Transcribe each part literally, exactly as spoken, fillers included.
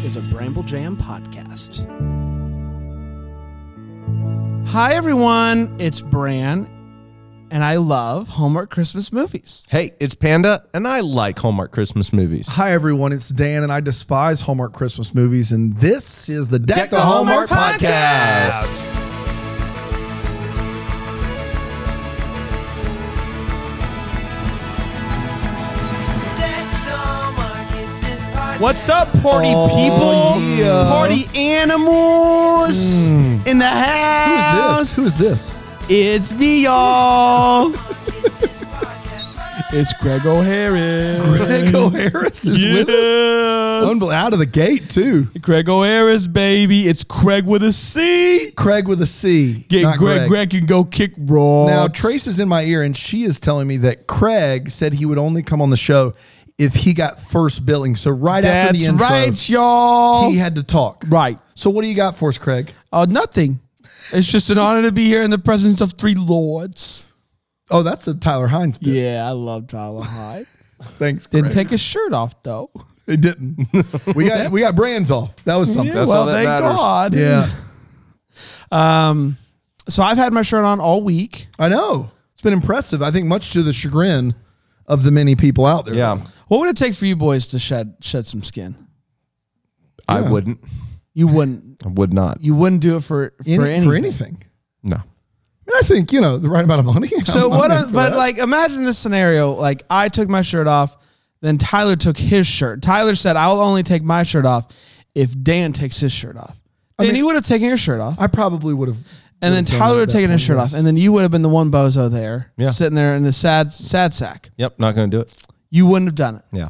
is a Bramble Jam podcast. Hi, everyone. It's Bran, and I love Hallmark Christmas movies. Hey, it's Panda, and I like Hallmark Christmas movies. Hi, everyone. It's Dan, and I despise Hallmark Christmas movies, and this is the Deck, Deck the, the Hallmark, Hallmark podcast. Podcast. What's up, party Oh, people? yeah. Party animals Mm. in the house. Who is this? Who is this? It's me, y'all. It's Greg O'Hara. Greg O'Harris is with us. Unbel- Out of the gate, too. Greg O'Hara's baby. It's Craig with a C. Craig with a C. Get not Greg. Greg can go kick rocks. Now, Trace is in my ear, and she is telling me that Craig said he would only come on the show if he got first billing. So right after That's the intro, right, y'all. he had to talk. Right. So what do you got for us, Craig? Oh, nothing. It's just an honor to be here in the presence of three lords. Oh, that's a Tyler Hines bit. Yeah, I love Tyler Hyde. Thanks, Craig. Didn't take his shirt off, though. It didn't. We got we got brands off. That was something. Yeah, That's well, all that thank matters. God. Yeah. Um, so I've had my shirt on all week. I know. It's been impressive. I think much to the chagrin of the many people out there. Yeah, What would it take for you boys to shed shed some skin? I Yeah. wouldn't. You wouldn't. I would not. You wouldn't do it for for Any- anything. for anything. No. I mean, I think, you know, the right amount of money. So I'm- I'm what? in A, for but that. like, imagine this scenario: like, I took my shirt off, then Tyler took his shirt. Tyler said, "I'll only take my shirt off if Dan takes his shirt off." I Then mean- he would have taken your shirt off, I probably would have. and then Tyler would have taken his shirt off, and then you would have been the one bozo there, Yeah. sitting there in the sad, sad sack. Yep, not going to do it. You wouldn't have done it. Yeah.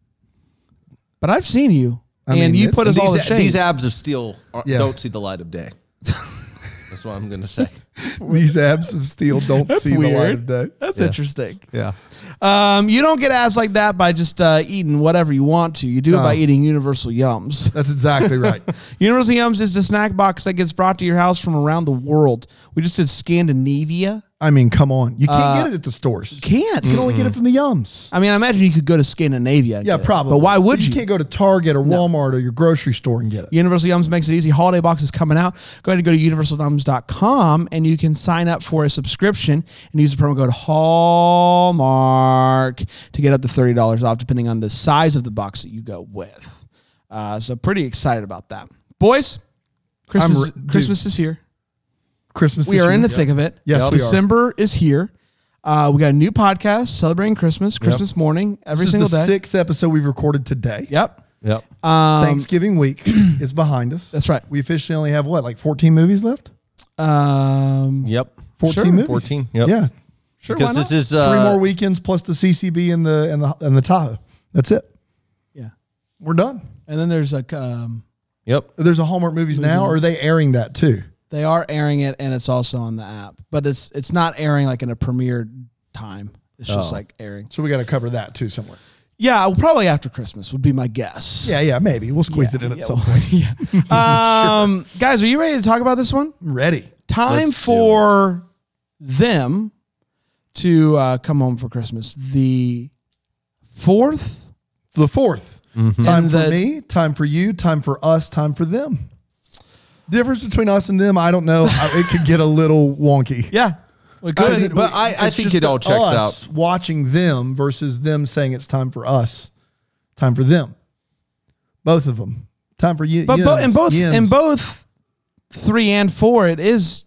But I've seen you, I and mean, you it's- put us all to these, shame. these abs of steel are, Yeah. don't see the light of day. That's what I'm going to say. These abs of steel don't That's see the light weird. of day. That's Yeah. interesting. Yeah. Um, you don't get abs like that by just uh, eating whatever you want to. You do it No. by eating Universal Yums. That's exactly right. Universal Yums is the snack box that gets brought to your house from around the world. We just did Scandinavia. I mean, come on. You can't Uh, get it at the stores. Can't. You can only get it from the Yums. I mean, I imagine you could go to Scandinavia. and Yeah, get it. probably. But why would you? You can't go to Target or Walmart or your grocery store and get it. Universal Yums makes it easy. Holiday box is coming out. Go ahead and go to universal yums dot com and you can sign up for a subscription and use the promo code Hallmark to get up to thirty dollars off, depending on the size of the box that you go with. Uh, so pretty excited about that. Boys, Christmas, re- dude. Christmas is here. Christmas. We this are in year. the thick of it. Yes, we are. December is here. Uh, we got a new podcast celebrating Christmas, Christmas morning, every This single is the day. sixth episode we've recorded today. Yep. Yep. Um, Thanksgiving week is behind us. That's right. We officially only have what, like fourteen movies left? Um, Yep. fourteen Sure. movies. fourteen, yep. Yeah. sure, Because why this not? is uh, Three more weekends plus the C C B and the and the and the Tahoe. That's it. Yeah. We're done. And then there's like, um, Yep. There's a Hallmark movies now, or are they airing that too? they are airing it and it's also on the app, but it's it's not airing like in a premiere time. It's just Oh. like airing. So we got to cover that too somewhere. Yeah, well, probably after Christmas would be my guess. Yeah, yeah, maybe we'll squeeze Yeah, it in at yeah, some well, point. yeah. Um, guys, are you ready to talk about this one? I'm ready. Time Let's do for them to uh, come home for Christmas. The fourth. The fourth. Mm-hmm. Time And for the- me, time for you, time for us, time for them. Difference between us and them, I don't know. I- it could get a little wonky. Yeah. Well, Because good. it- but I- I it's think just it all checks us out. Watching them versus them saying it's time for us, time for them. Both of them. Time for you. But bo- in both in yins. both three and four, it is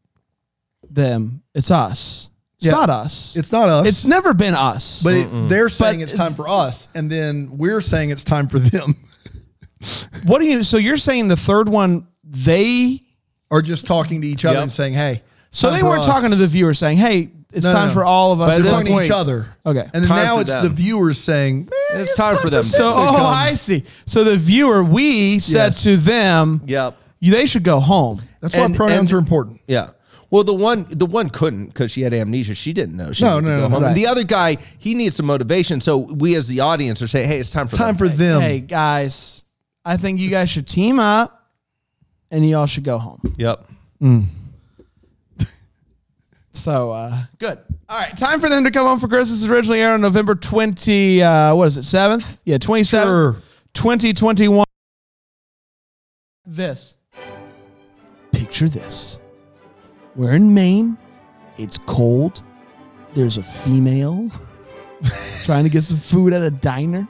them. It's us. It's Yeah. not us. It's not us. It's never been us. But it, they're saying But- it's time for us, and then we're saying it's time for them. What do you? So you're saying the third one they? Or just talking to each other Yep. and saying, "Hey." So time they for weren't us. talking to the viewer saying, "Hey, it's No, time no. for all of us." But They're at this talking to point- each other. Okay. And then Time now for it's them. the viewers saying, "Man, It's time for them. So, to oh, come." I see. So the viewer, we said Yes. to them, Yep. they should go home. That's why And- pronouns and- are important. Yeah. Well, the one the one couldn't because she had amnesia. She didn't know. She No, needed to no, go no, home. right. And the other guy, he needs some motivation. So we, as the audience, are saying, "Hey, it's time for Time them." for them. Hey guys, I think you guys should team up, and y'all should go home. Yep. So uh, good. All right, time for them to come home for Christmas. Originally aired on November twenty. Uh, what is it? Seventh? Yeah, twenty seventh, Sure. twenty twenty one. this. Picture this. We're in Maine. It's cold. There's a female trying to get some food at a diner.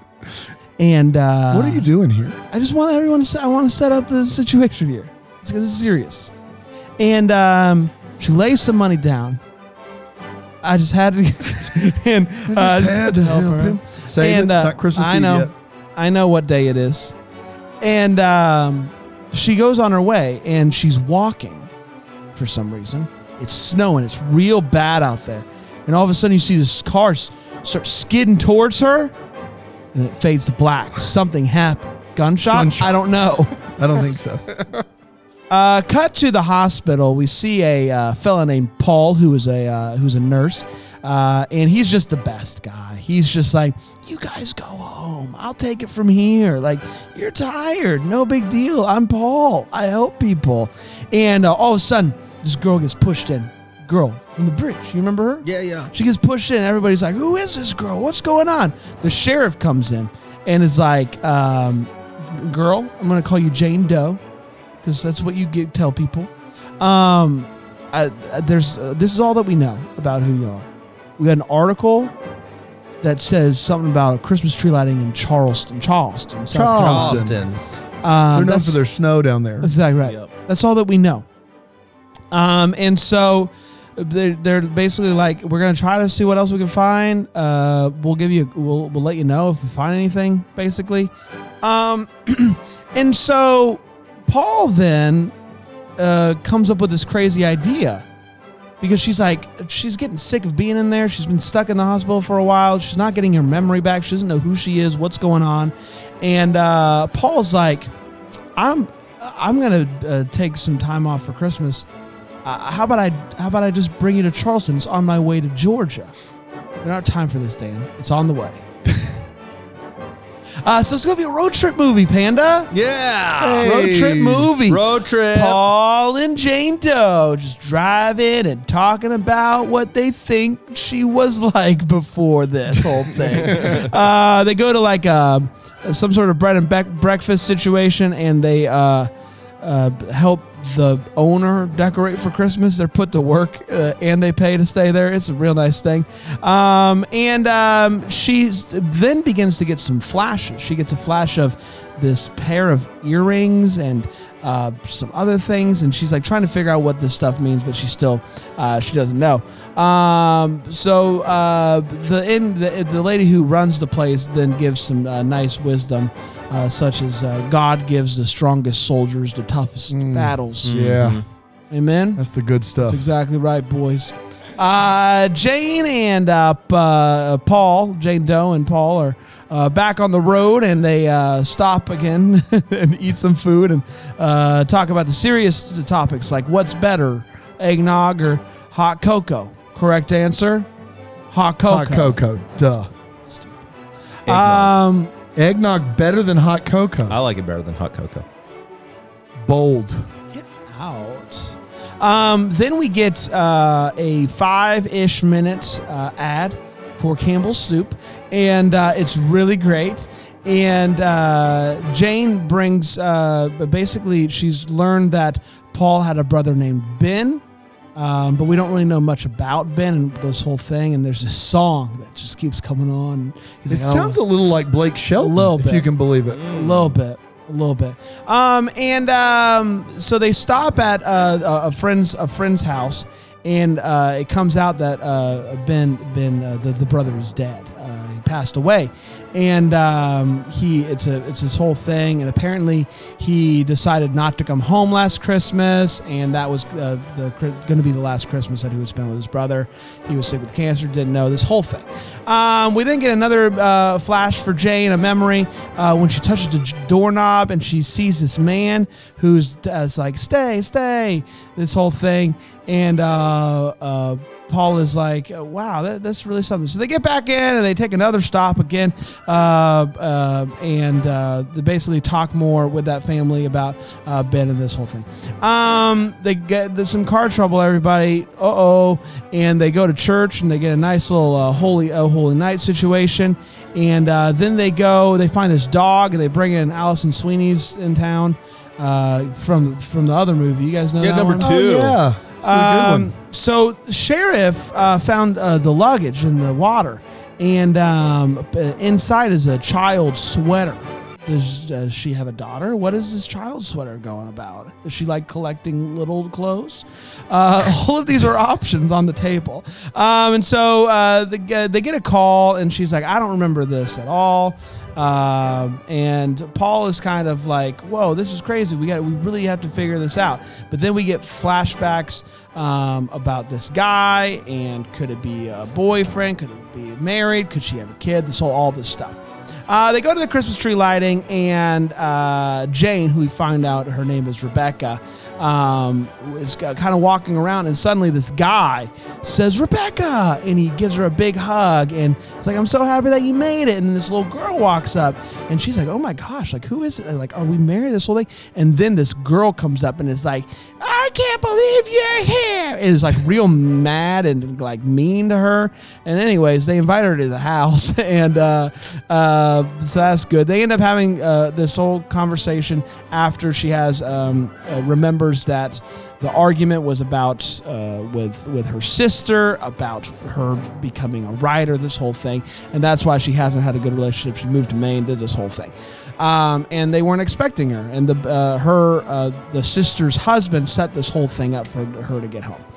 And uh, What are you doing here? I just want everyone to set, I want to set up the situation here. It's because it's serious. And um, she lays some money down. I just had to, and uh, just had to help, her. Save and, it. uh, It's not Christmas I Eve know, yet. I know what day it is. And um, she goes on her way, and she's walking for some reason. It's snowing. It's real bad out there. And all of a sudden, you see this car s- start skidding towards her, and it fades to black. Something happened. Gunshot? Gunshot. I don't know. I don't think so. Uh, cut to the hospital. We see a uh, fella named Paul, who is a uh, who's a nurse, uh, and he's just the best guy. He's just like, you guys go home. I'll take it from here. Like, you're tired. No big deal. I'm Paul. I help people. And uh, all of a sudden, this girl gets pushed in. Girl from the bridge. You remember her? Yeah, yeah. She gets pushed in. Everybody's like, who is this girl? What's going on? The sheriff comes in and is like, um, girl, I'm going to call you Jane Doe, because that's what you get, tell people. Um, I, I- there's uh, this is all that we know about who you are. We got an article that says something about Christmas tree lighting in Charleston, Charleston, South Charleston. Carolina. Austin. Um, They're known that's- for their snow down there. That's exactly right. Yep. That's all that we know. Um, and so they're, they're basically like, we're gonna try to see what else we can find. Uh, we'll give you, we'll we'll let you know if we find anything. Basically, um, and so Paul then uh, comes up with this crazy idea. Because she's like, she's getting sick of being in there. She's been stuck in the hospital for a while. She's not getting her memory back. She doesn't know who she is, what's going on. And uh, Paul's like, I'm I'm gonna uh, take some time off for Christmas. Uh, how about I how about I just bring you to Charleston? It's on my way to Georgia. We don't have time for this, Dan. It's on the way. uh, so it's gonna be a road trip movie, Panda. Yeah. Road trip movie. Road trip. Paul and Jane Doe just driving and talking about what they think she was like before this whole thing. uh, they go to like a, some sort of bread and bec- breakfast situation, and they uh, uh, help the owner decorate for Christmas. They're put to work uh, and they pay to stay there. It's a real nice thing. Um, and um, she then begins to get some flashes. She gets a flash of this pair of earrings and uh, some other things, and she's like trying to figure out what this stuff means, but she still uh, she doesn't know. Um, so uh, the in the, the lady who runs the place then gives some uh, nice wisdom. Uh, such as uh, God gives the strongest soldiers the toughest battles. Yeah, Amen? that's the good stuff. That's exactly right, boys. Uh, Jane and uh, P- uh, Paul, Jane Doe and Paul are uh, back on the road, and they uh, stop again and eat some food and uh, talk about the serious topics like what's better, eggnog or hot cocoa. Correct answer? Hot cocoa. Hot cocoa, duh. Stupid. Eggnog. Um, Eggnog better than hot cocoa. I like it better than hot cocoa. Bold. Get out. Um, then we get uh, a five-ish minutes uh, ad for Campbell's Soup, and uh, it's really great. And uh, Jane brings, uh, basically, she's learned that Paul had a brother named Ben, um, but we don't really know much about Ben and this whole thing. And there's this song that just keeps coming on. He's It like, sounds oh, a little like Blake Shelton, A little if bit. you can believe it. a little bit. A little bit. Um, and um, so they stop at uh, a a friend's a friend's house, and uh, it comes out that uh, Ben Ben uh, the the brother is dead. Uh, he passed away, and um, he it's a it's this whole thing. And apparently he decided not to come home last Christmas, and that was uh, the going to be the last Christmas that he would spend with his brother. He was sick with cancer, didn't know this whole thing. Um, we then get another uh, flash for Jane, a memory uh, when she touches the j- doorknob and she sees this man who's uh, is like, stay, stay, this whole thing. And uh, uh, Paul is like, wow, that, that's really something. So they get back in and they take another stop again, uh, uh, and uh, they basically talk more with that family about uh, Ben and this whole thing. Um, they get there's some car trouble, everybody. Uh-oh. And they go to church and they get a nice little uh, holy oh, holy night situation. And uh, then they go, they find this dog and they bring in Allison Sweeney's in town. uh, from from the other movie. You guys know Yeah, that number one? two. Oh, yeah. It's a good Um, one. so the sheriff uh, found uh, the luggage in the water, and um, b- inside is a child's sweater. Does, does she have a daughter? What is this child's sweater going about? Is she like collecting little clothes? Uh, all of these are options on the table. Um, and so uh, they, get, they get a call, and she's like, I don't remember this at all. Um, and Paul is kind of like, whoa, this is crazy. We got, we really have to figure this out. But then we get flashbacks um, about this guy, and could it be a boyfriend? Could it be married? Could she have a kid? This whole, all this stuff. Uh, they go to the Christmas tree lighting, and uh, Jane, who we find out her name is Rebecca, um, is kind of walking around, and suddenly this guy says, Rebecca, and he gives her a big hug, and it's like, I'm so happy that you made it. And then this little girl walks up, and she's like, oh my gosh, like, who is it? Like, are we married, this whole thing? And then this girl comes up and is like, I can't believe you're here. And is like real mad and like mean to her. And anyways, they invite her to the house, and uh, uh, so that's good. They end up having uh, this whole conversation after she has um, uh, remembers that the argument was about uh, with with her sister about her becoming a writer, this whole thing, and that's why she hasn't had a good relationship. She moved to Maine, did this whole thing, um, and they weren't expecting her. And the uh, her uh, the sister's husband set this whole thing up for her to get home.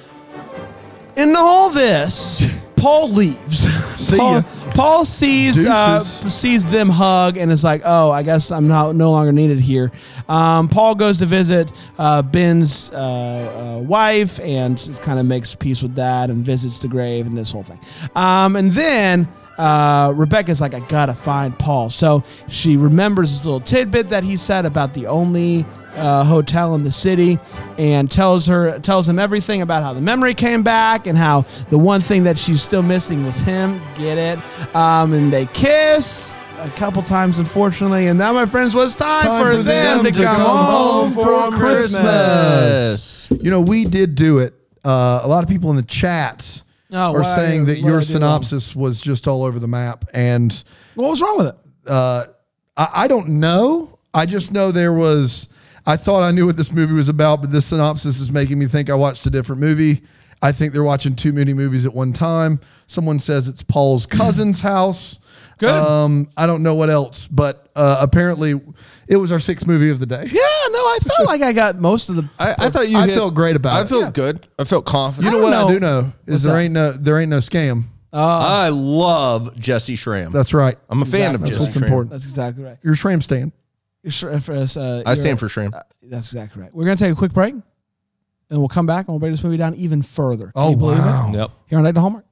In all this, Paul leaves. See Paul, ya. Paul sees uh, Deuces. sees them hug and is like, "Oh, I guess I'm not no longer needed here." Um, Paul goes to visit uh, Ben's uh, uh, wife and just kind of makes peace with that and visits the grave and this whole thing. Um, and then uh, Rebecca's like, "I gotta find Paul." So she remembers this little tidbit that he said about the only uh, hotel in the city, and tells her tells him everything about how the memory came back and how the one thing that she's still missing was him. Get it? Um, and they kiss a couple times, unfortunately, and now, my friends, was time, Time for, for them, them to come, home for Christmas. You know, we did do it. Uh, a lot of people in the chat Oh, are what I- saying that what your I do synopsis was just all over the map. And What was wrong with it? uh, I, I don't know. I just know there was, I thought I knew what this movie was about, but this synopsis is making me think I watched a different movie. I think they're watching too many movies at one time. Someone says it's Paul's cousin's house. Good. Um, I don't know what else, but uh, apparently it was our sixth movie of the day. Yeah, no, I felt like I got most of the. I, I thought you. I hit- felt great about I it. felt Yeah. good. I felt confident. You know I what don't I know. do know is What's there that? ain't no there ain't no scam. I love Jesse Schramm. That's right. I'm a fan of Exactly. Jesse That's what's Schramm. important. That's exactly right. Your Shram stand. You're sure- for us, uh, I you're- stand for Schramm. uh, that's exactly right. We're gonna take a quick break, and we'll come back and we'll break this movie down even further. Can Oh you believe wow. it? Yep. Here on Night to Hallmark.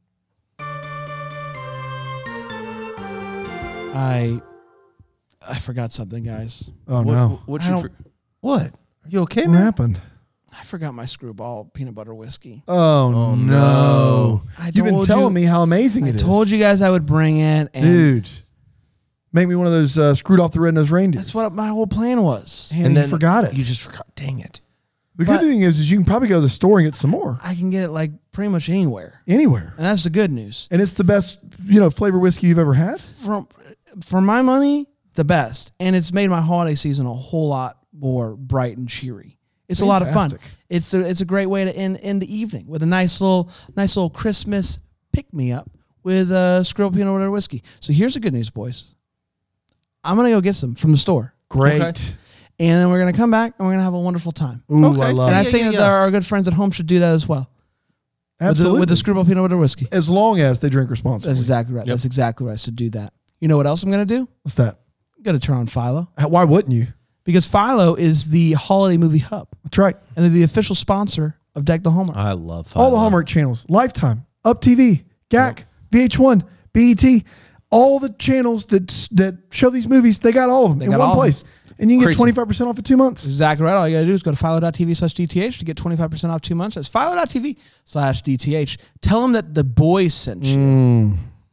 I I forgot something, guys. Oh no. What, what I you don't- for, what? Are you okay, What man? happened? I forgot my screwball peanut butter whiskey. Oh, Oh, no. no. I You've been told telling you- me how amazing I it is. told you guys I would bring it, and Dude. Make me one of those uh, screwed off the red-nosed reindeers. that's what my whole plan was. And you forgot it. You just forgot. Dang it. the but- good thing is, is you can probably go to the store and get some more. I can get it like pretty much anywhere, Anywhere. and that's the good news. And it's the best, you know, flavor whiskey you've ever had. From for my money, the best, and it's made my holiday season a whole lot more bright and cheery. It's a lot of fun. Fantastic. It's a, it's a great way to end end the evening with a nice little nice little Christmas pick me up with uh, Skrill peanut butter whiskey. So here's the good news, boys. I'm gonna go get some from the store, Great. Okay. and then we're gonna come back and we're gonna have a wonderful time. Ooh, Okay. I love and I it. yeah, think yeah, that yeah. our good friends at home should do that as well. Absolutely. With the, with the Skrill peanut butter whiskey. as long as they drink responsibly. That's exactly right. Yep. That's exactly right. So do that. You know what else I'm gonna do? What's that? I'm gonna turn on Philo, How- Why wouldn't you? because Philo is the holiday movie hub, That's right. and they're the official sponsor of Deck the Hallmark. I love All the Hallmark channels, Lifetime, Up T V, G A C, V H one, B E T, all the channels that that show these movies, they got all of them in got one all of place. And you can get Crazy. twenty-five percent off for two months. Exactly right. All you got to do is go to philo.tv slash DTH to get twenty-five percent off two months. That's philo.tv slash DTH. Tell them that the boys sent you. Mm.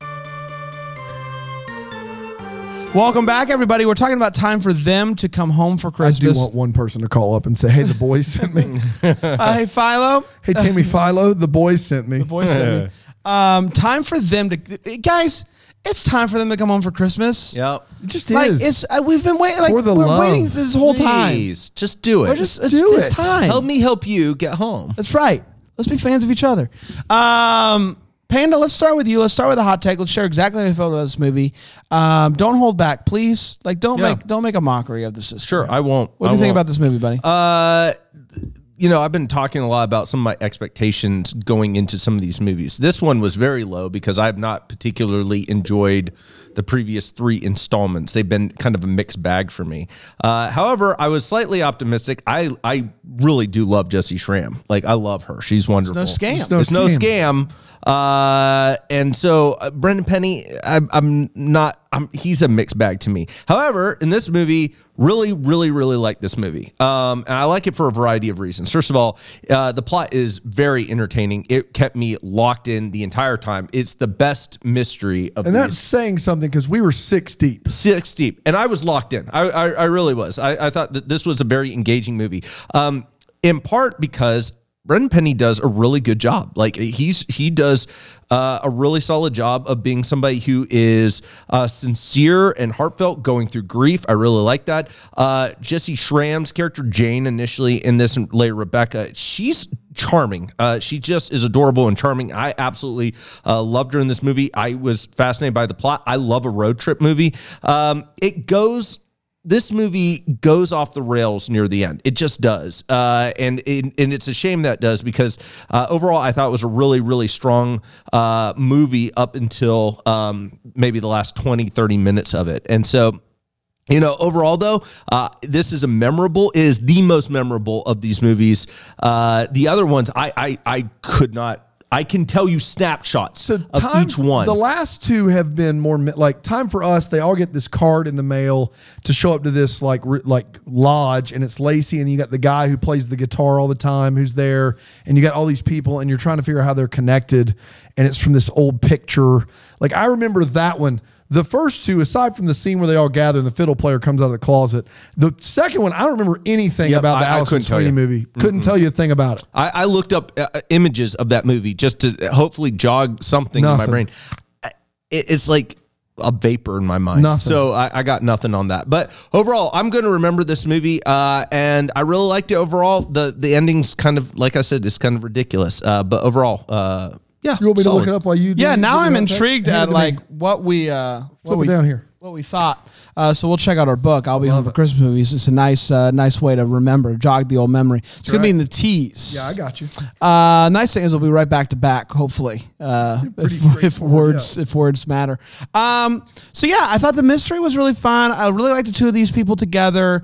Welcome back, everybody. We're talking about time for them to come home for I do Christmas. want one person to call up and say, hey, the boys sent me. uh, hey, Philo. Hey, Tammy Philo, the boys sent me. The boys sent me. Um, time for them to, guys. It's time for them to come home for Christmas. Yep. It just Like is. it's uh, we've been waiting. Like For the we're love. waiting this whole time. Please, just do it. We're just it's, do it's it. time. help me help you get home. That's right. Let's be fans of each other. Um, Panda, let's start with you. Let's start with a hot take. Let's share exactly how you felt about this movie. Um, don't hold back, please. Like, don't Yeah. make don't make a mockery of the system. Sure, I won't. What do I you think won't. about this movie, buddy? Uh, you know, I've been talking a lot about some of my expectations going into some of these movies. This one was very low because I have not particularly enjoyed the previous three installments. They've been kind of a mixed bag for me. Uh, however, I was slightly optimistic. I I really do love Jessie Schramm. Like, I love her. She's wonderful. no scam. It's no It's no scam. scam. Uh, and so uh, Brendan Penny, I, I'm not. I'm, he's a mixed bag to me. However, in this movie, really, really, really like this movie. Um, and I like it for a variety of reasons. First of all, uh, the plot is very entertaining. It kept me locked in the entire time. It's the best mystery of and these. that's saying something because we were six deep. Six deep, and I was locked in. I, I, I really was. I, I thought that this was a very engaging movie. Um, in part because Brendan Penny does a really good job. Like he's he does uh, a really solid job of being somebody who is uh, sincere and heartfelt, going through grief. I really like that. Uh, Jessie Schramm's character Jane, initially in this, and later Rebecca, she's charming. Uh, she just is adorable and charming. I absolutely uh, loved her in this movie. I was fascinated by the plot. I love a road trip movie. Um, it goes. This movie goes off the rails near the end. It just does. Uh, and, and and it's a shame that it does because uh, overall I thought it was a really, really strong uh, movie up until um, maybe the last twenty, thirty minutes of it. And so, you know, overall, though, uh, this is a memorable, it is the most memorable of these movies. Uh, the other ones, I, I, I could not. I can tell you snapshots So of time, each one. The last two have been more mi- like Time for Us. They all get this card in the mail to show up to this like re- like lodge, and it's Lacey, and you got the guy who plays the guitar all the time who's there, and you got all these people, and you're trying to figure out how they're connected, and it's from this old picture. Like I remember that one. The first two, aside from the scene where they all gather and the fiddle player comes out of the closet, the second one, I don't remember anything Yep, about the I- I Alice couldn't tell Sweeney you. movie. Couldn't tell you a thing about it. I, I looked up uh, images of that movie just to hopefully jog something in my Nothing. brain. I- It, it's like a vapor in my mind. Nothing. So I, I got nothing on that. But overall, I'm going to remember this movie, uh, and I really liked it overall. The the ending's kind of, like I said, it's kind of ridiculous. Uh, but overall, uh, yeah. You want me to solid. look it up while you? do- Yeah, do now the I'm hot take? intrigued Hand it at to me. like what we uh what Flip we it down here. what we thought. Uh, so we'll check out our book. I'll be home for Christmas movies. It's a nice uh, nice way to remember, jog the old memory. It's gonna be right. in the T's. Yeah, I got you. Uh, nice thing is we'll be right back to back, hopefully, uh, Pretty if, if straightforward, words if words matter. Um, so yeah, I thought the mystery was really fun. I really liked the two of these people together.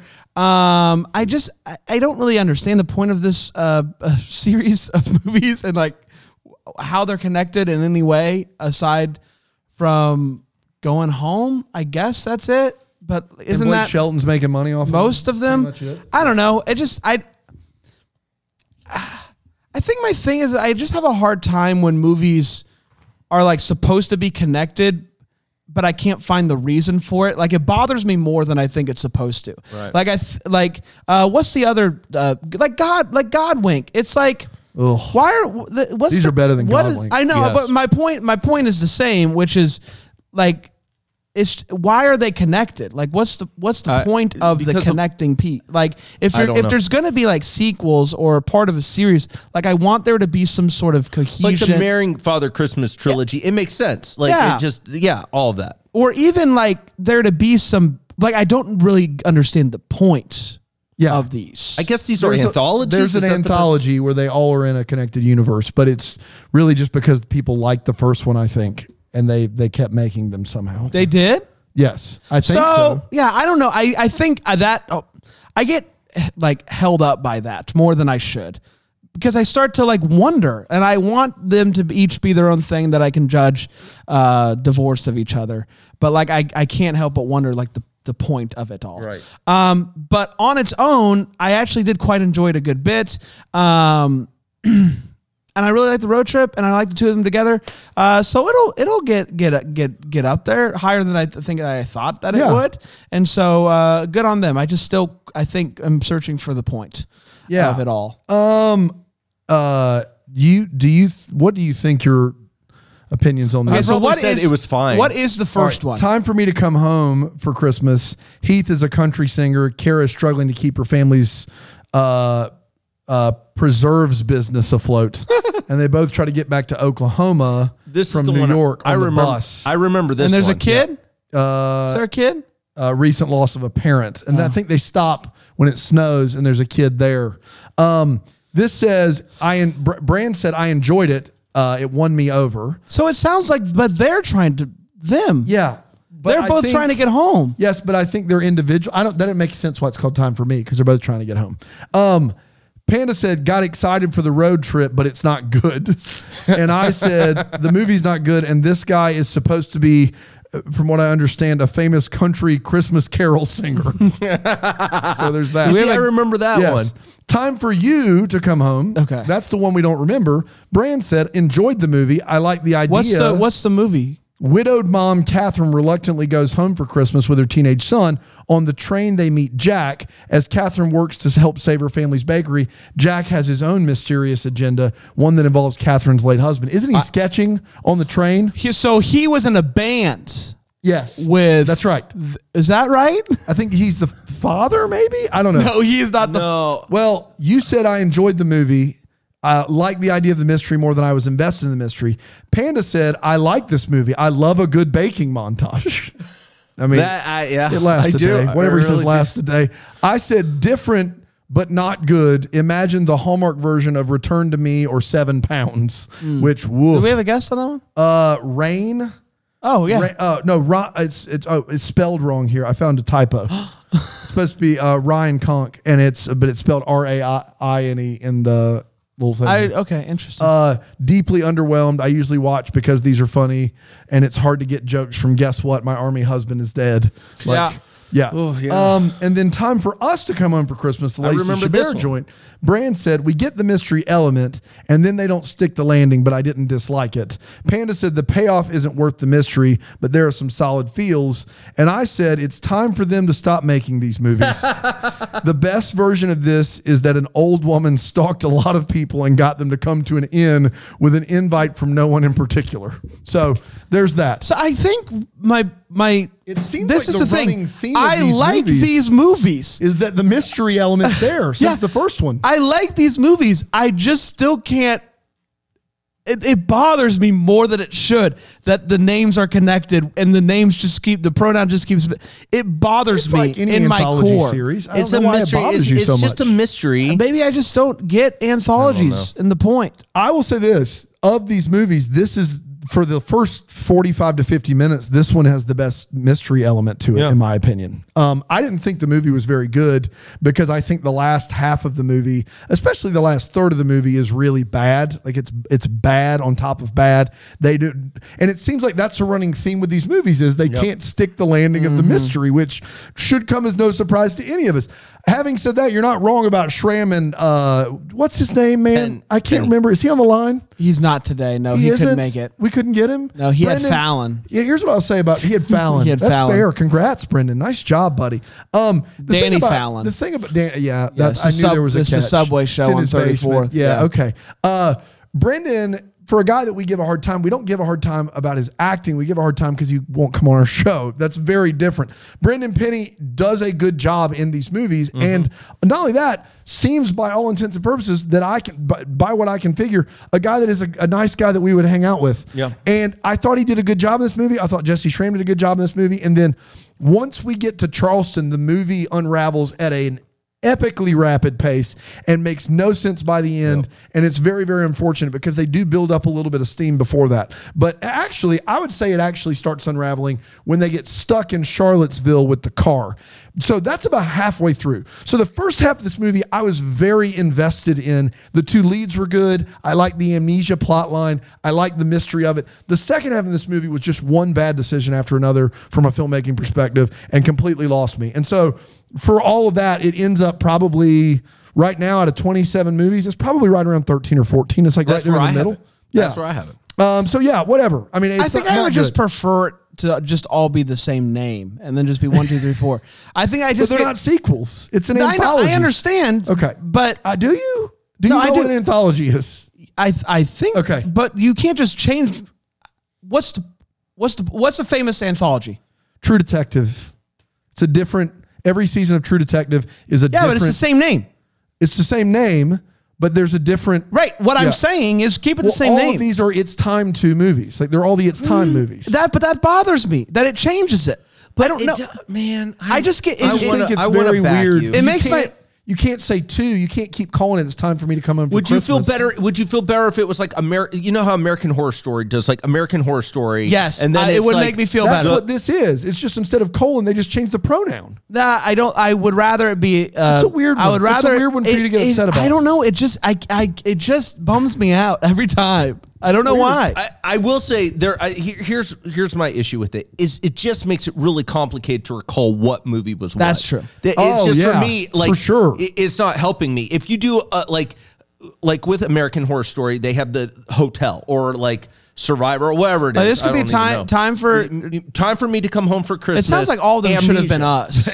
Um, I just I, I don't really understand the point of this uh, uh, series of movies and like how they're connected in any way aside from going home. I guess that's it. But isn't and Blake that Shelton's making money off most of them? Pretty much it. I don't know. It just I I think my thing is that I just have a hard time when movies are like supposed to be connected, but I can't find the reason for it. Like it bothers me more than I think it's supposed to. Right. Like I th- like uh, what's the other uh, like God like Godwink? It's like Ugh. why are the, what's These the, are better than what is- Godwink. I know, Yes. but my point my point is the same, which is like. It's why are they connected? Like, what's the what's the Uh, point of the because of- connecting piece? Like, if I you're, don't if know. there's going to be like sequels or part of a series, like I want there to be some sort of cohesion, Like the Marrying Father Christmas trilogy. It makes sense. Like Yeah. it just, yeah, all of that. or even like there to be some. Like, I don't really understand the point Yeah. of these. I guess these There's are a- anthologies. There's Is an that the best- anthology where they all are in a connected universe, but it's really just because people liked the first one, I think, and they they kept making them somehow. they did. yes, I think So, so. yeah, I don't know. I I think uh, that oh, I get like held up by that more than I should. Because I start to like wonder, and I want them to each be their own thing that I can judge uh, divorced of each other. But like I, I can't help but wonder like the, the point of it all. Right. Um, but on its own, I actually did quite enjoy it a good bit. Um, and I really like the road trip, and I like the two of them together. Uh, so it'll it'll get get get get up there higher than I th- think I thought that Yeah. it would. And so uh, good on them. I just still I think I'm searching for the point Yeah. of it all. Um, uh, you do you th- what do you think your opinions on I this. so probably what said is it was fine. What is the first All right, one? Time for Me to Come Home for Christmas. Heath is a country singer. Kara is struggling to keep her family's uh, uh, preserves business afloat. And they both try to get back to Oklahoma This from is the New one York on I the remember. bus. I remember this. and there's one. a kid. uh, Is there a kid? uh, recent loss of a parent. And I Oh. think they stop when it snows and there's a kid there. Um, this says, I en- Br- Brand said, I enjoyed it. Uh, it won me over. So it sounds like, but they're trying to them. Yeah. But they're I both think- trying to get home. Yes, but I think they're individual. I don't. That doesn't make sense why it's called Time for Me because they're both trying to get home. Um, Panda said got excited for the road trip, but it's not good. And I said the movie's not good, and this guy is supposed to be, uh, from what I understand, a famous country Christmas carol singer. So there's that. See, I remember that Yes. one. Time for You to Come Home. Okay. That's the one we don't remember. Brand said enjoyed the movie. I like the idea. What's the What's the movie? Widowed mom Catherine reluctantly goes home for Christmas with her teenage son. On the train, they meet Jack. As Catherine works to help save her family's bakery, Jack has his own mysterious agenda, one that involves Catherine's late husband. Isn't he sketching on the train? He, so he was in a band Yes. with. That's right. Is that right? I think he's the father, maybe? I don't know. No, he is not the. No. Well, you said I enjoyed the movie. I like the idea of the mystery more than I was invested in the mystery. Panda said, I like this movie. I love a good baking montage. I mean, That, I, yeah, it lasts I a do. day. I Whatever he really says do. lasts a day. I said different, but not good. Imagine the Hallmark version of Return to Me or Seven Pounds, which, Do woof. we have a guest on that one? Uh, Rain. Oh yeah. Ra- uh, no, Ri- it's it's oh, it's spelled wrong here. I found a typo. It's supposed to be uh, Ryan Conk, and it's but it's spelled R A I N E in the little thing. I okay. Interesting. uh, deeply underwhelmed. I usually watch because these are funny, and it's hard to get jokes from. Guess what? My army husband is dead. Like, Yeah. Yeah. Oh, yeah. Um, and then Time for Us to Come Home for Christmas, the I Lacey remember this Chabert one. joint. Brand said, we get the mystery element, and then they don't stick the landing, but I didn't dislike it. Panda said, the payoff isn't worth the mystery, but there are some solid feels. And I said, it's time for them to stop making these movies. The best version of this is that an old woman stalked a lot of people and got them to come to an inn with an invite from no one in particular. So there's that. so I think my my. It seems this like is the the running thing. theme of I these like movies these movies. Is that the mystery element's there since Yeah. the first one? I like these movies. I just still can't. It, it bothers me more than it should that the names are connected and the names just keep the pronoun just keeps. It bothers It's me like any in my anthology core. series. I It's don't a know why mystery. it bothers It's, you it's so just much. a mystery. Maybe I just don't get anthologies in the point. I will say this: of these movies, this is for the first forty-five to fifty minutes. This one has the best mystery element to it, Yeah. in my opinion. Um, I didn't think the movie was very good because I think the last half of the movie, especially the last third of the movie, is really bad. Like it's it's bad on top of bad. They do, and it seems like that's a running theme with these movies: is they can't stick the landing of the mystery, which should come as no surprise to any of us. Having said that, you're not wrong about Schramm and uh, what's his name, man? Penn. I can't Penn. remember. Is he on the line? He's not today. No, he, couldn't isn't? make it. We couldn't get him. No, he had Brendan- Fallon. Yeah, here's what I'll say about he had Fallon. He had That's Fallon. fair. Congrats, Brendan. Nice job, buddy. Um, the thing Danny about, Fallon. The thing about Dan, yeah, Yeah, that's it's I the knew sub- there was a it's the catch. Subway show It's in on his basement. thirty-fourth. Yeah, Yeah. okay. Uh, Brendan. For a guy that we give a hard time, we don't give a hard time about his acting. We give a hard time because he won't come on our show. That's very different. Brendan Penny does a good job in these movies. Mm-hmm. And not only that, seems by all intents and purposes that I can, by, by what I can figure, a guy that is a, a nice guy that we would hang out with. Yeah. And I thought he did a good job in this movie. I thought Jesse Schramm did a good job in this movie. And then once we get to Charleston, the movie unravels at an epically rapid pace and makes no sense by the end. Yep. And it's very, very unfortunate because they do build up a little bit of steam before that. But actually, I would say it actually starts unraveling when they get stuck in Charlottesville with the car. So that's about halfway through. So the first half of this movie, I was very invested in. The two leads were good. I liked the amnesia plot line. I liked the mystery of it. The second half of this movie was just one bad decision after another from a filmmaking perspective and completely lost me. And so for all of that, it ends up probably right now out of twenty-seven movies, it's probably right around thirteen or fourteen. It's like That's right there where in the I middle. have it. Yeah. That's where I have it. Um, so yeah, whatever. I mean, it's I think not, I not would just good. prefer it to just all be the same name and then just be one, two, three, four. I think I But just they're get- not sequels. It's an I, know, anthology. I understand. Okay. but Uh, do you? Do No, you I know do. what an anthology is? I I think Okay. but you can't just change. what's the what's the what's the famous anthology? True Detective. It's a different. Every season of True Detective is a Yeah, different. but it's the same name. It's the same name, but there's a different. Right. What Yeah. I'm saying is keep it Well, the same all name. of these are It's Time to movies. Like they're all the It's Time movies. That, but that bothers me that it changes it. I don't It know. do- man. I just get. It, I just- think it's I wanna very back weird. you. It You makes my- can't- You can't say two. You can't keep calling it. It's time for me to come home for Would you Christmas. feel better? Would you feel better if it was like American? You know how American Horror Story does, like American Horror Story. Yes, and then I- it it's would like- make me feel That's better. what this is. It's just instead of colon, they just changed the pronoun. Nah, I don't. I would rather it be. Uh, It's a weird I one. would It's a rather weird one for you to get it- upset about. I don't know. It just. I. I. It just bums me out every time. I don't know why. I, I will say there. I, here, here's here's my issue with it. Is it just makes it really complicated to recall what movie was what. That's true. It's Oh, just yeah, for me, like for sure. it- it's not helping me. If you do uh, like like with American Horror Story, they have the hotel or like Survivor or whatever it is. Uh, this could I be don't even time- know. time for- time for me to come home for Christmas. it sounds like all of them should have been Amnesia. us.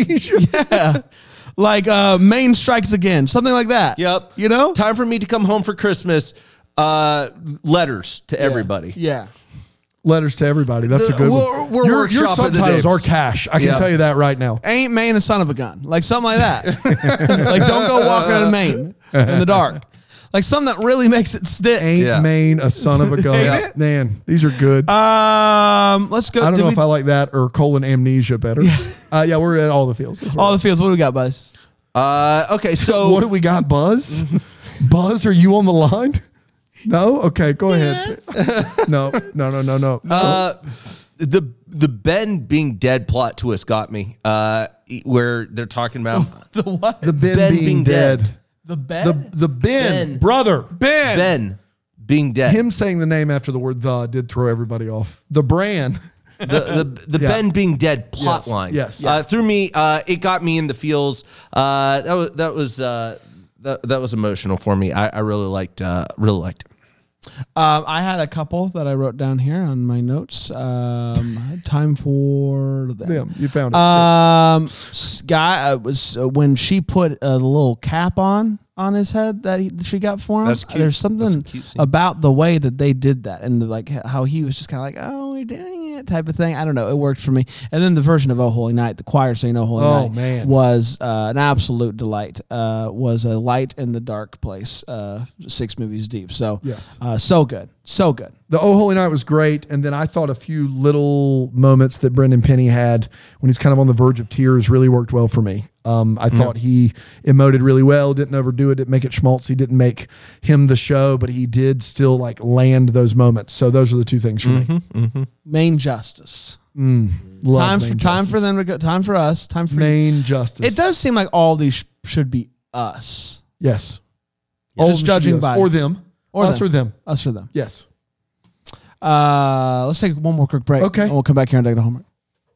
Amnesia. Like uh, Maine Strikes Again, something like that. Yep. You know. Time for me to come home for Christmas. Uh, letters to everybody. Yeah. Letters to everybody. That's The- a good we're- one. we're your your workshopping the subtitles names. are cash. I can Yeah. tell you that right now. Ain't Maine the son of a gun? Like something like that. Like don't go walking in Maine in the dark. Like something that really makes it stick. Ain't Yeah. Maine a son of a gun? Ain't it? Man, these are good. Um, let's go. I don't did know we- if I like that or colon amnesia better. Yeah, uh, yeah we're at all the fields. That's all right. the fields. What do we got, Buzz? Uh, okay, so What do we got, Buzz? Buzz, are you on the line? No? Okay, go ahead. No, no, no, no, no. Uh, the the Ben being dead plot twist got me. Uh, where they're talking about The what? the Ben, Ben being, being dead. dead. The bed. The the Ben, Ben. brother. Ben. Ben being dead. Him saying the name after the word the did throw everybody off. The brand. the the, the Yeah. Ben being dead plot Yes, line. yes. Uh, through me, uh, it got me in the feels. Uh, that was that was uh, that, that was emotional for me. I, I really liked uh, really liked it. Um, I had a couple that I wrote down here on my notes. Um, time for them. Them. You found it. Um, s- guy uh, was uh, when she put a little cap on on his head that he, she got for him. That's cute. There's That's a something cute scene. about the way that they did that and the, like how he was just kind of like, oh, we're doing it type of thing. I don't know. It worked for me. And then the version of Oh Holy Night, the choir saying Oh Holy Oh, Night, man. was uh, an absolute delight. Uh, was a light in the dark place. Uh, six movies deep. So Yes. uh, so good, so good. The Oh Holy Night was great, and then I thought a few little moments that Brendan Penny had when he's kind of on the verge of tears really worked well for me. Um, I thought he emoted really well, didn't overdo it, didn't make it schmaltzy, didn't make him the show, but he did still like land those moments. So those are the two things for me. Main Justice. Love Time for Main time Justice. for them to go. Time for us. Time for Main Justice. It does seem like all these sh- should be us. Yes. Just All of them should judging be us. by- or them, or us them. or them. Us for them. Yes. Uh, let's take one more quick break. Okay. And we'll come back here and take the homework.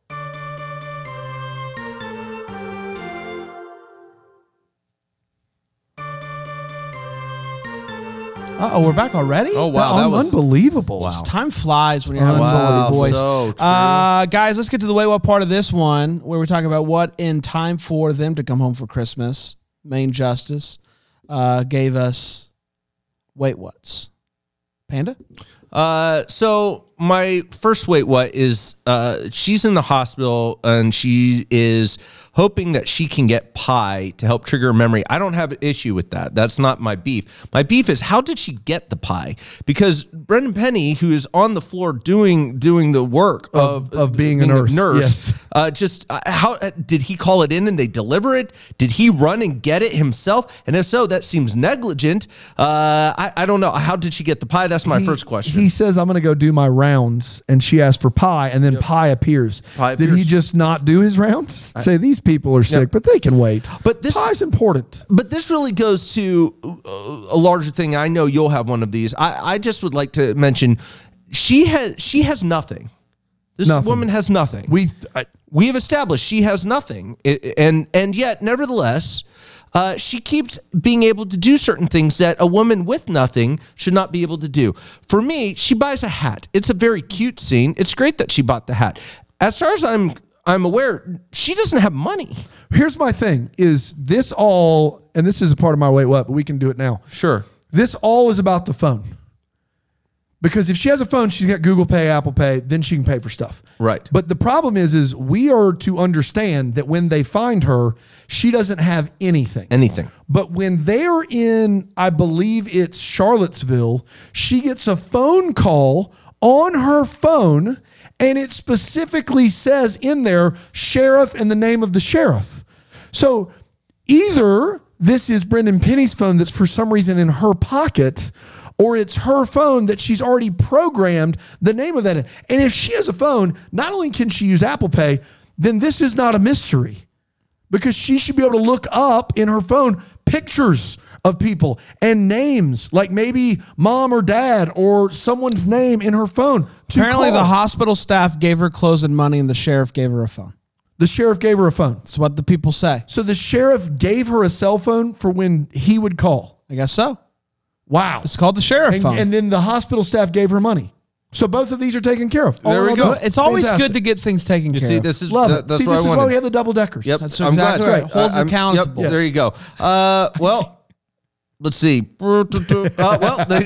Uh oh, we're back already? Oh wow, that Un- was unbelievable. Wow. Time flies when you're having fun Wow, with your boys. so true. uh, guys, let's get to the wait what part of this one where we're talking about what in time for them to come home for Christmas. Main Justice uh, gave us wait what's. Panda? Uh, so my first wait what is uh she's in the hospital and she is hoping that she can get pie to help trigger a memory. I don't have an issue with that. That's not my beef. My beef is how did she get the pie? Because Brendan Penny, who is on the floor doing doing the work Of- of of being a nurse, yes. uh, just uh, how uh, did he call it in and they deliver it? Did he run and get it himself? And if so, that seems negligent. Uh, I, I don't know. How did she get the pie? That's my He- first question. He says, I'm going to go do my rounds. And she asked for pie, and then pie appears. Pie Did he appears. just not do his rounds? Say, these people are sick, but they can wait. But this- pie's important. But this really goes to uh, a larger thing. I know you'll have one of these. I, I just would like to mention she has she has nothing. This Nothing. woman has nothing. We, I, we have established she has nothing, I- and and yet nevertheless, uh, she keeps being able to do certain things that a woman with nothing should not be able to do. For me, she buys a hat. It's a very cute scene. It's great that she bought the hat. As far as I'm I'm aware, she doesn't have money. here's my thing: is this all? And this is a part of my wait what, but we can do it now. Sure. This all is about the phone. Because if she has a phone, she's got Google Pay, Apple Pay, then she can pay for stuff. Right. But the problem is, is we are to understand that when they find her, she doesn't have anything. Anything. But when they're in, I believe it's Charlottesville, she gets a phone call on her phone, and it specifically says in there, sheriff and the name of the sheriff. So either this is Brendan Penny's phone that's for some reason in her pocket, or it's her phone that she's already programmed the name of that in. And if she has a phone, not only can she use Apple Pay, then this is not a mystery, because she should be able to look up in her phone pictures of people and names, like maybe mom or dad or someone's name in her phone. Apparently, call. the hospital staff gave her clothes and money, and the sheriff gave her a phone. The sheriff gave her a phone. That's what the people say. So the sheriff gave her a cell phone for when he would call. I guess so. Wow. It's called the sheriff And, phone. and then the hospital staff gave her money. So both of these are taken care of. There All we in go. all done. It's always Fantastic. good to get things taken You care see, of. this is Love that, it. that's See, what this I is wanted. why we have the double deckers. Yep. That's I'm exactly glad. right. Holds I'm- accountable. Yep, there you go. Uh, well, let's see. Uh, well, they,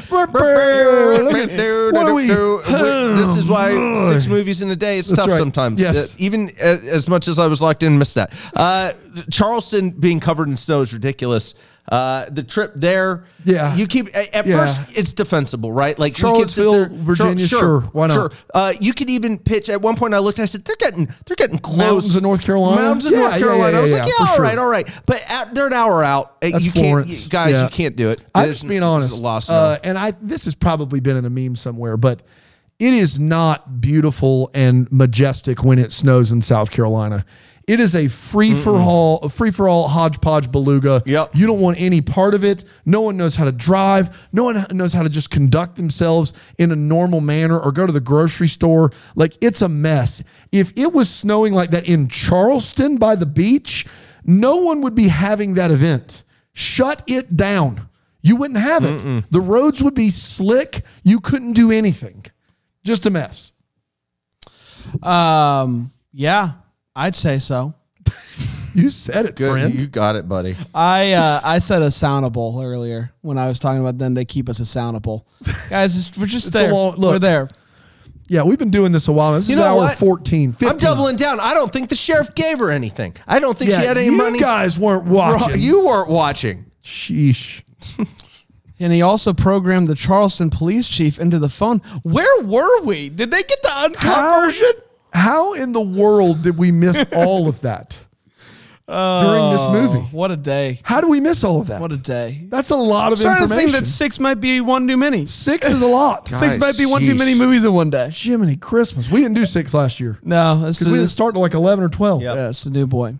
What are we- this is why six movies in a day is That's tough right. sometimes. Yes. Uh, even uh, as much as I was locked in, missed that. Uh, Charleston being covered in snow is ridiculous. Uh, the trip there, Yeah. you keep at, at Yeah. first it's defensible, right? Like we could sit Charlottesville, there- Virginia, sure, why not? Sure. Uh, you could even pitch. At one point, I looked. I said, "They're getting, they're getting close." Mountains of North Carolina? Mountains of Yeah, North yeah, Carolina. yeah, I was yeah, like, yeah, "Yeah, for all sure. right, all right." But at, they're an hour out. Uh, That's you Florence. can't, you, guys. Yeah. You can't do it. I'm There's- just being there's honest. a loss Uh, now. and I this has probably been in a meme somewhere, but it is not beautiful and majestic when it snows in South Carolina. It is a free for all, free for all hodgepodge beluga. Yep. You don't want any part of it. No one knows how to drive. No one knows how to just conduct themselves in a normal manner or go to the grocery store. Like, it's a mess. If it was snowing like that in Charleston by the beach, no one would be having that event. Shut it down. You wouldn't have it. Mm-mm. The roads would be slick. You couldn't do anything. Just a mess. Um, yeah, I'd say so. You said it, Good, friend. you got it, buddy. I uh, I said a soundable earlier when I was talking about them. They keep us a soundable. Guys, it's- we're just It's a there. long- look. We're there. Yeah, we've been doing this a while. This You is know hour what? fourteen, fifteen. I'm doubling down. I don't think the sheriff gave her anything. I don't think Yeah, she had any you money. guys weren't watching. You weren't watching. Sheesh. And he also programmed the Charleston police chief into the phone. Where were we? Did they get the uncut How, version? how in the world did we miss all of that during this movie? What a day. How do we miss all of that? What a day. That's a lot of Starting to information. think that six might be one too many. Six is a lot. God. Six might be one too sheesh. many movies in one day. Jiminy Christmas. We didn't do six last year No, that's because we didn't start till like eleven or twelve. Yeah, it's the new boy.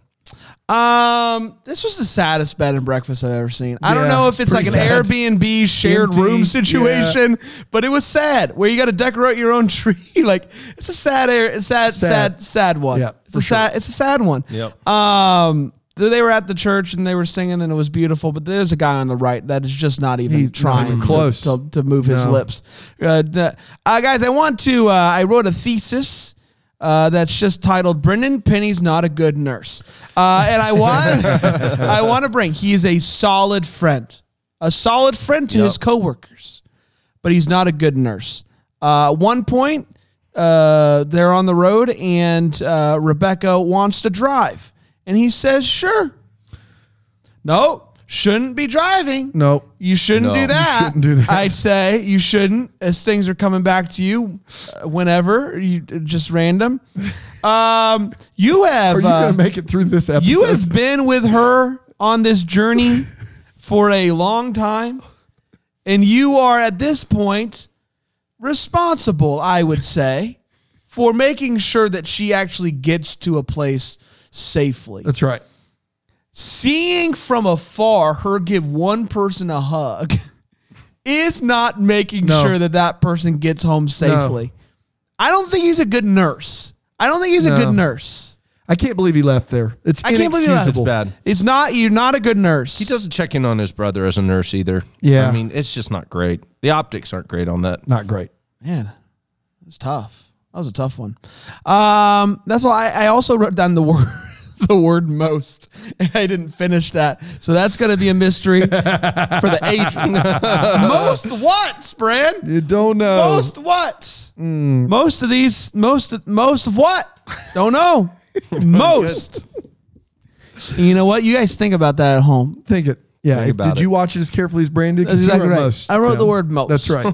Um, this was the saddest bed and breakfast I've ever seen. I don't Yeah, know if it's it's like an pretty sad. Airbnb shared Empty, room situation, but it was sad. Where you got to decorate your own tree. Like, it's a sad, air, sad, sad, Sad. sad, one. Yeah, it's for a sad, it's a sad one. Yep. Um, th- they were at the church and they were singing and it was beautiful. But there's a guy on the right that is just not even He's not trying even to- close. To, to move his No. lips. Uh, d- uh, guys, I want to. Uh, I wrote a thesis. Uh, that's just titled "Brendan Penny's Not a Good Nurse," uh, and I want I want to bring. He is a solid friend, a solid friend to Yep. his coworkers, but he's not a good nurse. Uh, one point, uh, they're on the road, and uh, Rebecca wants to drive, and he says, "Sure." No, shouldn't be driving. No. You shouldn't No. do You that. shouldn't do that. I'd say you shouldn't, as things are coming back to you uh, whenever you just random. Um, you have Are you uh, going to make it through this episode? you have been with her on this journey for a long time, and you are at this point responsible, I would say, for making sure that she actually gets to a place safely. That's right. Seeing from afar her give one person a hug is not making No. sure that that person gets home safely. I don't think he's a good nurse. I don't think he's a No. good nurse. I can't believe he left there. It's I can't believe he left. inexcusable. It's bad. It's not. You're not a good nurse. He doesn't check in on his brother as a nurse either. Yeah. I mean, it's just not great. The optics aren't great on that. Not great. Man, it's tough. That was a tough one. Um, that's why I, I also wrote down the word the word most, and I didn't finish that. So that's going to be a mystery for the ages. Most what, Bran? You don't know. Most what? Mm. Most of these, most, most of what? Don't know. Most. You know what? You guys think about that at home. Think it. Yeah. Think If, about did it. you watch it as carefully as Brandon did? That's 'Cause you exactly wrote right. most. I wrote Yeah. the word most. That's right.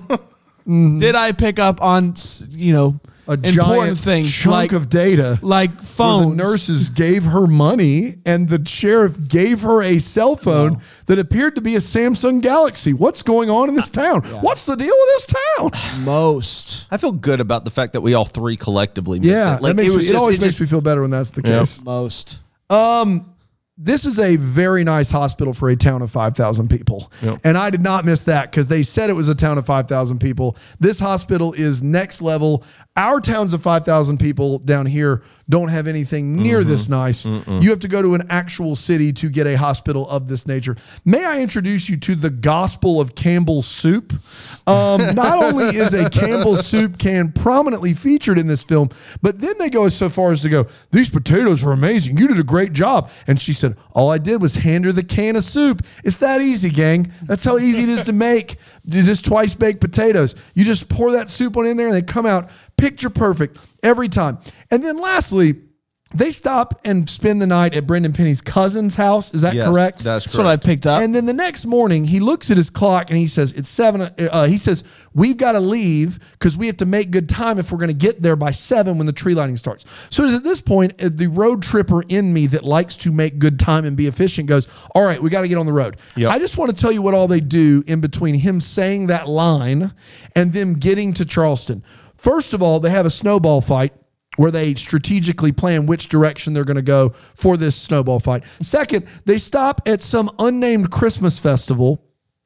Did I pick up on, you know, A important giant things chunk like, of data. like Where phones? the nurses gave her money and the sheriff gave her a cell phone No. that appeared to be a Samsung Galaxy. What's going on in this town? What's the deal with this town? Most. I feel good about the fact that we all three collectively. missed Yeah, it. like that makes it me, was it just- always it makes just- me feel better when that's the Yeah. case. Most. Um, this is a very nice hospital for a town of five thousand people. Yep. And I did not miss that because they said it was a town of five thousand people. This hospital is next level. Our towns of five thousand people down here don't have anything near Mm-hmm. this nice. You have to go to an actual city to get a hospital of this nature. May I introduce you to the Gospel of Campbell's Soup? Um, not only is a Campbell's Soup can prominently featured in this film, but then they go so far as to go, these potatoes are amazing. You did a great job. And she said, all I did was hand her the can of soup. It's that easy, gang. That's how easy it is to make just twice baked potatoes. You just pour that soup on in there and they come out picture perfect every time. And then lastly, they stop and spend the night at Brendan Penny's cousin's house. Is that Yes, correct? That's, That's what I picked up. And then the next morning, he looks at his clock and he says, it's seven. Uh, he says, we've got to leave because we have to make good time if we're going to get there by seven when the tree lighting starts. So it is at this point, uh, the road tripper in me that likes to make good time and be efficient goes, all right, we got to get on the road. Yep. I just want to tell you what all they do in between him saying that line and them getting to Charleston. First of all, they have a snowball fight where they strategically plan which direction they're going to go for this snowball fight. Second, they stop at some unnamed Christmas festival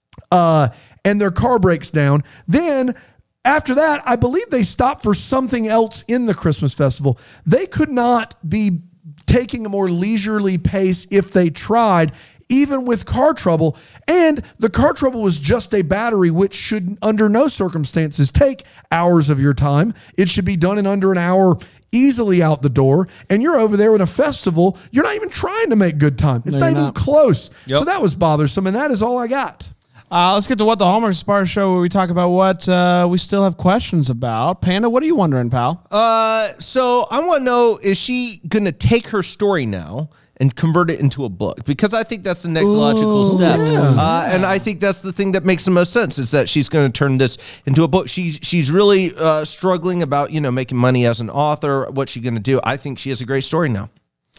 uh, and their car breaks down. Then after that, I believe they stop for something else in the Christmas festival. They could not be taking a more leisurely pace if they tried, even with car trouble. And the car trouble was just a battery, which should under no circumstances take hours of your time. It should be done in under an hour, easily out the door. And you're over there in a festival. You're not even trying to make good time. It's No, not you're even not. close. Yep. So that was bothersome. And that is all I got. Uh, let's get to what the Hallmark Spar show where we talk about what uh, we still have questions about. Panda, what are you wondering, pal? Uh, so I want to know, is she going to take her story now and convert it into a book? Because I think that's the next logical step. Uh, and I think that's the thing that makes the most sense is that she's going to turn this into a book. She, she's really uh, struggling about, you know, making money as an author. What's she going to do? I think she has a great story now.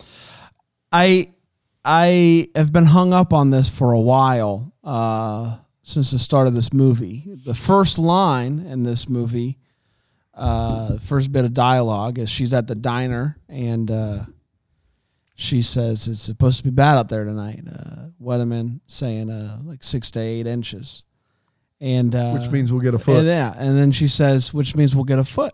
I I have been hung up on this for a while uh, since the start of this movie. The first line in this movie, uh, first bit of dialogue, is she's at the diner and uh, she says it's supposed to be bad out there tonight. Uh, weatherman saying uh, like six to eight inches, and uh, Which means we'll get a foot. Yeah, and then she says, which means we'll get a foot.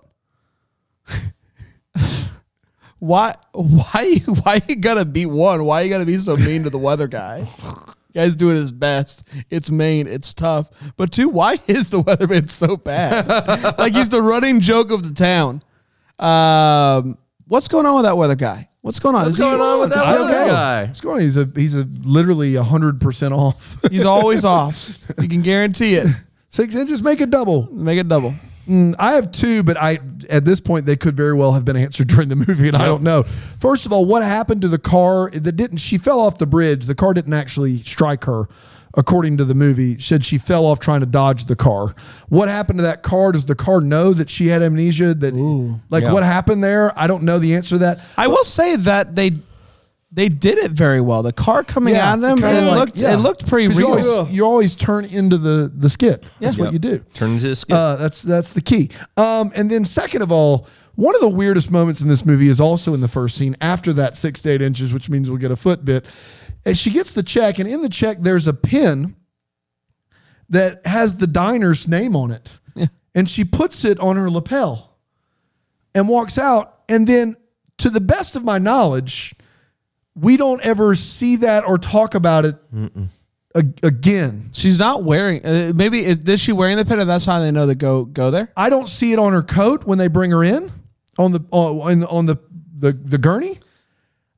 Why? Why? Why you gotta be one? Why you gotta be so mean to the weather guy? Guy's doing his best. It's Maine. It's tough. But two, why is the weatherman so bad? Like he's the running joke of the town. Um, what's going on with that weather guy? What's going on? What's Is he- going on with that is he weather okay? guy? What's going on? He's a he's a literally a hundred percent off. He's always off. You can guarantee it. Six inches, make it double. Make it double. Mm, I have two, but I at this point they could very well have been answered during the movie, and I don't know. First of all, what happened to the car that didn't? She fell off the bridge. The car didn't actually strike her, according to the movie. Said she fell off trying to dodge the car. What happened to that car? Does the car know that she had amnesia? That like Yeah. what happened there? I don't know the answer to that. I will say that they they did it very well. The car coming Yeah, at them, kinda it like- looked yeah. it looked pretty 'Cause you real. always, you always turn into the the skit. That's what Yep. you do. Turn into a skit. Uh, that's that's the key. Um, and then second of all, one of the weirdest moments in this movie is also in the first scene after that six to eight inches, which means we'll get a foot bit. As she gets the check, and in the check there's a pin that has the diner's name on it, Yeah. and she puts it on her lapel and walks out. And then, to the best of my knowledge, we don't ever see that or talk about it a- again. She's not wearing. Uh, maybe is, is she wearing the pin? And that's how they know to go go there. I don't see it on her coat when they bring her in on the on, on the the, the gurney.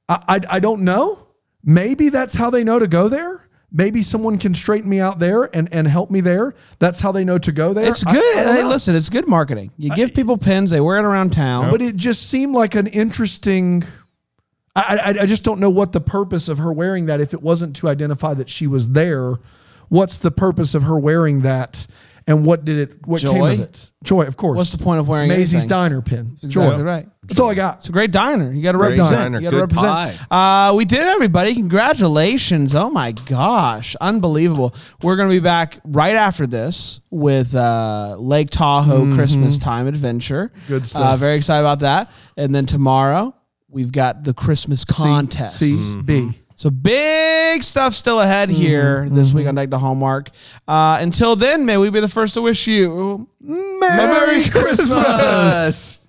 I, I, I don't know. Maybe that's how they know to go there. Maybe someone can straighten me out there and, and help me there. That's how they know to go there. It's good. I, I don't hey, know. listen, it's good marketing. You give people pins, they wear it around town. But it just seemed like an interesting. I, I I just don't know what the purpose of her wearing that. If it wasn't to identify that she was there, what's the purpose of her wearing that? And what did it? What Joy? came of it? Joy, of course. What's the point of wearing Maisie's anything? Diner pin? That's exactly Joy. right. That's all I got. It's a great diner. You got to Great represent. diner. You got to Good represent. Uh, we did it, everybody. Congratulations. Oh, my gosh. Unbelievable. We're going to be back right after this with uh, Lake Tahoe Mm-hmm. Christmas Time Adventure. Good stuff. Uh, very excited about that. And then tomorrow, we've got the Christmas contest. C B. So big stuff still ahead here Mm-hmm. this week on Deck the Hallmark. Uh, until then, may we be the first to wish you Merry Christmas.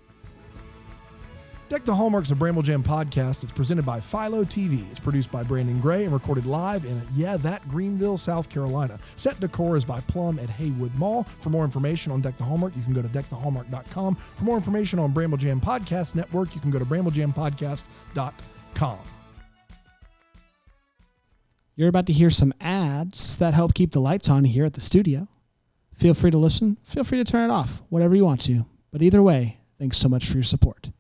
Deck the Hallmark's a Bramble Jam podcast. It's presented by Philo T V. It's produced by Brandon Gray and recorded live in, yeah, that Greenville, South Carolina. Set decor is by Plum at Haywood Mall. For more information on Deck the Hallmark, you can go to deck the hallmark dot com. For more information on Bramble Jam Podcast Network, you can go to bramble jam podcast dot com. You're about to hear some ads that help keep the lights on here at the studio. Feel free to listen. Feel free to turn it off, whatever you want to. But either way, thanks so much for your support.